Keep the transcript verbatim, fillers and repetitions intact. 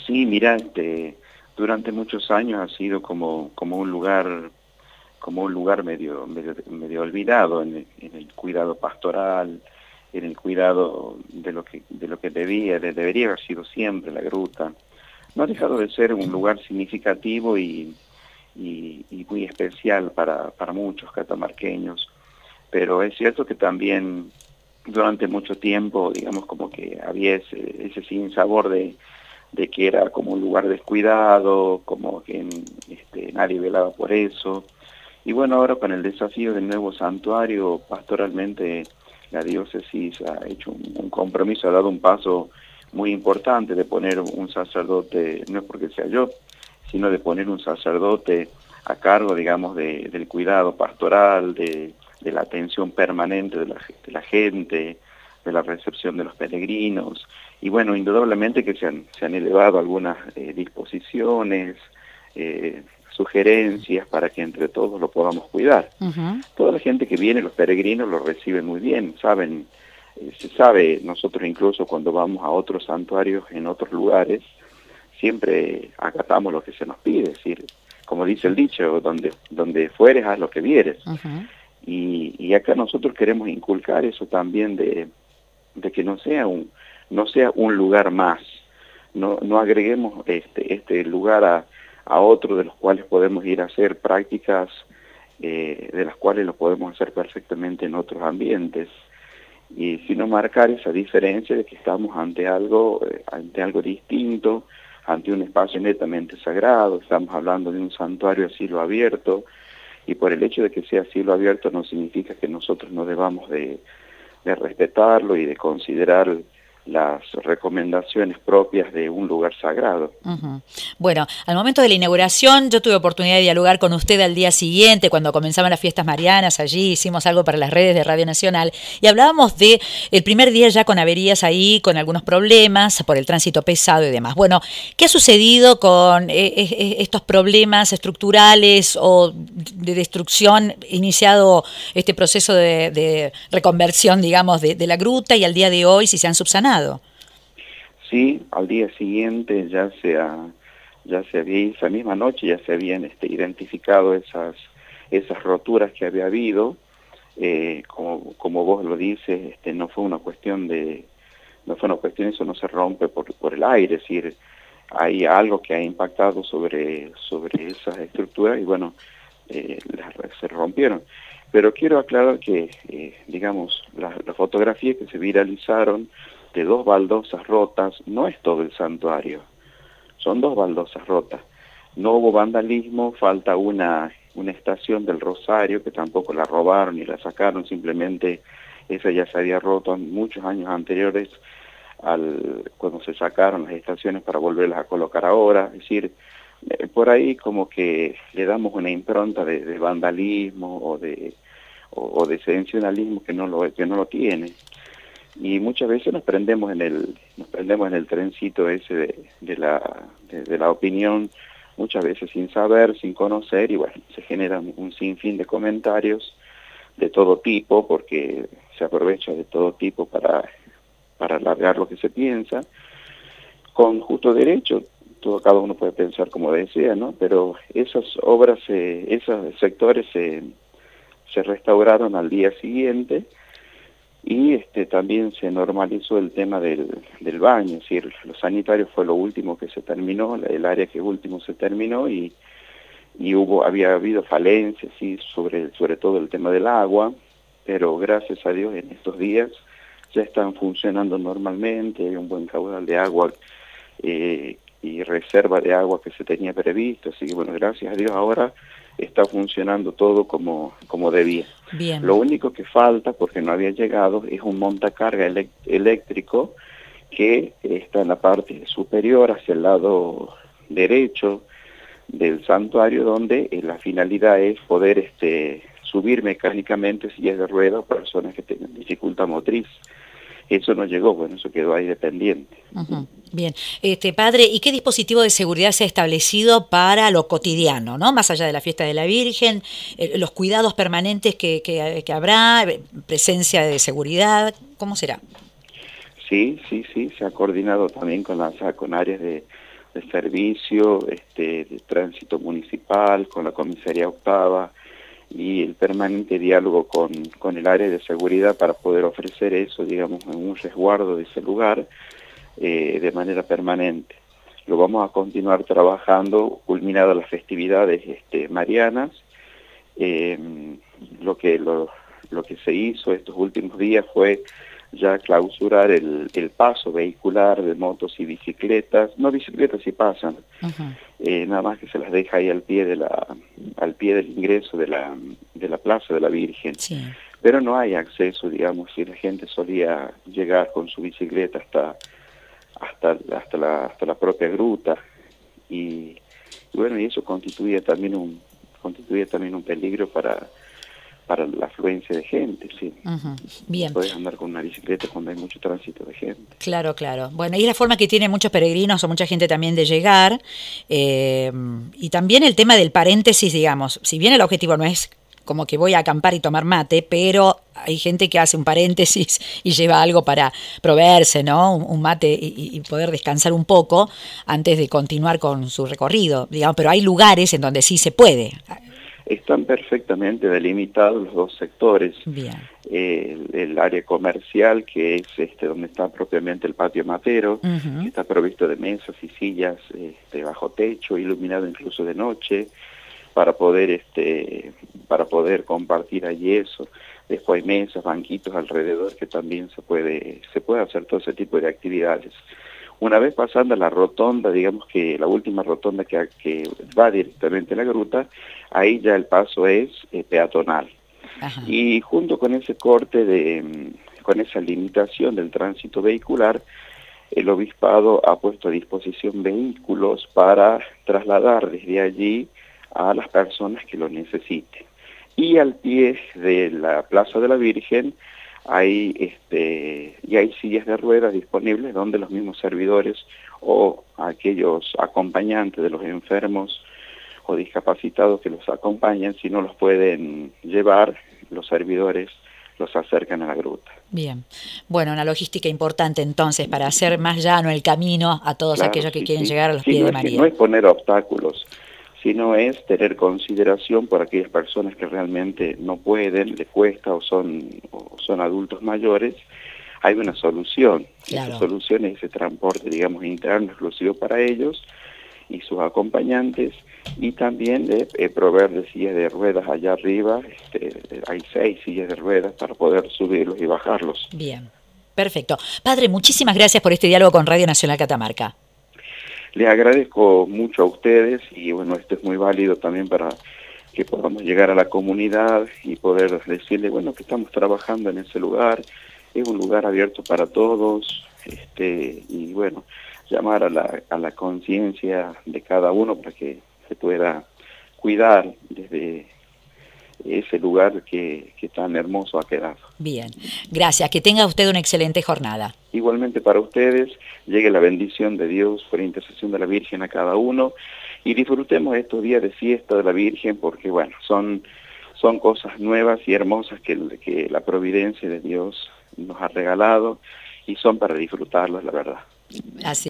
Sí, mira, este, durante muchos años ha sido como, como un lugar, como un lugar medio, medio, medio olvidado en el, en el cuidado pastoral, en el cuidado de lo que, de lo que debía, de, debería haber sido siempre la gruta. No ha dejado de ser un lugar significativo y, y, y muy especial para, para muchos catamarqueños, pero es cierto que también durante mucho tiempo, digamos, como que había ese, ese sinsabor de de que era como un lugar descuidado, como que este, nadie velaba por eso. Y bueno, ahora con el desafío del nuevo santuario, pastoralmente la diócesis ha hecho un, un compromiso, ha dado un paso muy importante de poner un sacerdote, no es porque sea yo, sino de poner un sacerdote a cargo, digamos, de, del cuidado pastoral, de, de la atención permanente de la, de la gente, de la recepción de los peregrinos. Y bueno, indudablemente que se han, se han elevado algunas eh, disposiciones, eh, sugerencias para que entre todos lo podamos cuidar. Uh-huh. Toda la gente que viene, los peregrinos, lo reciben muy bien, saben, eh, se sabe, nosotros incluso cuando vamos a otros santuarios en otros lugares, siempre acatamos lo que se nos pide, es decir, como dice el dicho, donde, donde fueres, haz lo que vieres. Uh-huh. Y, y acá nosotros queremos inculcar eso también de, de que no sea un no sea un lugar más, no, no agreguemos este, este lugar a, a otro de los cuales podemos ir a hacer prácticas, eh, de las cuales lo podemos hacer perfectamente en otros ambientes, y sino marcar esa diferencia de que estamos ante algo, eh, ante algo distinto, ante un espacio netamente sagrado, estamos hablando de un santuario a cielo abierto, y por el hecho de que sea cielo abierto no significa que nosotros no debamos de, de respetarlo y de considerar las recomendaciones propias de un lugar sagrado. Uh-huh. Bueno, al momento de la inauguración yo tuve oportunidad de dialogar con usted al día siguiente, cuando comenzaban las fiestas marianas, allí hicimos algo para las redes de Radio Nacional y hablábamos de el primer día ya con averías ahí, con algunos problemas por el tránsito pesado y demás. Bueno, ¿qué ha sucedido con eh, eh, estos problemas estructurales o de destrucción, iniciado este proceso de, de reconversión, digamos, de, de la gruta, y al día de hoy si se han subsanado? Sí, al día siguiente ya se ha, ya se había, esa misma noche ya se habían este, identificado esas, esas roturas que había habido. Eh, como, como vos lo dices, este, no fue una cuestión de, no fue una cuestión, eso no se rompe por, por el aire, es decir, hay algo que ha impactado sobre, sobre esas estructuras y bueno, eh, las, se rompieron. Pero quiero aclarar que, eh, digamos, las la fotografías que se viralizaron de dos baldosas rotas, no es todo el santuario, son dos baldosas rotas. No hubo vandalismo, falta una, una estación del Rosario que tampoco la robaron ni la sacaron, simplemente esa ya se había roto muchos años anteriores al cuando se sacaron las estaciones para volverlas a colocar ahora. Es decir, eh, por ahí como que le damos una impronta de, de vandalismo o de, o, o de sensacionalismo que no lo, que no lo tiene. Y muchas veces nos prendemos en el nos prendemos en el trencito ese de, de la de, de la opinión, muchas veces sin saber, sin conocer, y bueno, se generan un sinfín de comentarios de todo tipo, porque se aprovecha de todo tipo para para alargar lo que se piensa, con justo derecho. Todo, cada uno puede pensar como desea, ¿no? Pero esas obras, eh, esos sectores se, se restauraron al día siguiente. Y este, también se normalizó el tema del, del baño, es decir, los sanitarios fue lo último que se terminó, el área que último se terminó, y, y hubo había habido falencias, sí, sobre, sobre todo el tema del agua, pero gracias a Dios en estos días ya están funcionando normalmente, hay un buen caudal de agua eh, y reserva de agua que se tenía previsto, así que bueno, gracias a Dios ahora está funcionando todo como, como debía. Bien. Lo único que falta, porque no había llegado, es un montacarga elect eléctrico que está en la parte superior, hacia el lado derecho del santuario, donde eh, la finalidad es poder este, subir mecánicamente sillas de ruedas a personas que tengan dificultad motriz. Eso no llegó, bueno, eso quedó ahí dependiente. Uh-huh. Bien, este padre, ¿y qué dispositivo de seguridad se ha establecido para lo cotidiano, ¿no? Más allá de la fiesta de la Virgen, eh, los cuidados permanentes que, que, que habrá, presencia de seguridad, ¿cómo será? Sí, sí, sí, se ha coordinado también con las con áreas de, de servicio, este, de tránsito municipal, con la comisaría octava y el permanente diálogo con, con el área de seguridad para poder ofrecer eso, digamos, en un resguardo de ese lugar eh, de manera permanente. Lo vamos a continuar trabajando, culminadas las festividades este, marianas. Eh, lo que lo, lo que se hizo estos últimos días fue ya clausurar el, el paso vehicular de motos y bicicletas, no bicicletas sí pasan, uh-huh. eh, nada más que se las deja ahí al pie de la, al pie del ingreso de la, de la Plaza de la Virgen, sí. Pero no hay acceso, digamos, si la gente solía llegar con su bicicleta hasta, hasta, hasta la, hasta la propia gruta, y, y bueno, y eso constituye también un, constituye también un peligro para para la afluencia de gente, sí. Uh-huh. Bien. Puedes andar con una bicicleta cuando hay mucho tránsito de gente. Claro, claro. Bueno, y es la forma que tienen muchos peregrinos o mucha gente también de llegar. Eh, y también el tema del paréntesis, digamos, si bien el objetivo no es como que voy a acampar y tomar mate, pero hay gente que hace un paréntesis y lleva algo para proveerse, ¿no? Un, un mate y, y poder descansar un poco antes de continuar con su recorrido, digamos, pero hay lugares en donde sí se puede. Están perfectamente delimitados los dos sectores. Bien. El, el área comercial, que es este donde está propiamente el patio matero, uh-huh. que está provisto de mesas y sillas este, bajo techo, iluminado incluso de noche, para poder este para poder compartir allí eso. Después hay mesas, banquitos alrededor, que también se puede se puede hacer todo ese tipo de actividades. Una vez pasando la rotonda, digamos que la última rotonda que, que va directamente a la gruta, ahí ya el paso es eh, peatonal. Ajá. Y junto con ese corte, de, con esa limitación del tránsito vehicular, el obispado ha puesto a disposición vehículos para trasladar desde allí a las personas que lo necesiten. Y al pie de la Plaza de la Virgen, hay este y hay sillas de ruedas disponibles donde los mismos servidores o aquellos acompañantes de los enfermos o discapacitados que los acompañan, si no los pueden llevar, los servidores los acercan a la gruta. Bien, bueno, una logística importante entonces para hacer más llano el camino a todos claro, aquellos que sí, quieren sí. llegar a los sí, pies no de es María. Que, no es poner obstáculos, sino es tener consideración por aquellas personas que realmente no pueden, les cuesta o son, o son adultos mayores. Hay una solución. Claro. Esa solución es ese transporte, digamos, interno, exclusivo para ellos y sus acompañantes, y también de eh, proveer de sillas de ruedas allá arriba. Este, hay seis sillas de ruedas para poder subirlos y bajarlos. Bien, perfecto. Padre, muchísimas gracias por este diálogo con Radio Nacional Catamarca. Les agradezco mucho a ustedes y bueno, esto es muy válido también para que podamos llegar a la comunidad y poder decirle, bueno, que estamos trabajando en ese lugar, es un lugar abierto para todos, este y bueno, llamar a la, a la conciencia de cada uno para que se pueda cuidar desde ese lugar que, que tan hermoso ha quedado. Bien, gracias, que tenga usted una excelente jornada. Igualmente para ustedes, llegue la bendición de Dios por intercesión de la Virgen a cada uno y disfrutemos estos días de fiesta de la Virgen porque bueno, son, son cosas nuevas y hermosas que, que la providencia de Dios nos ha regalado y son para disfrutarlos, la verdad. Así.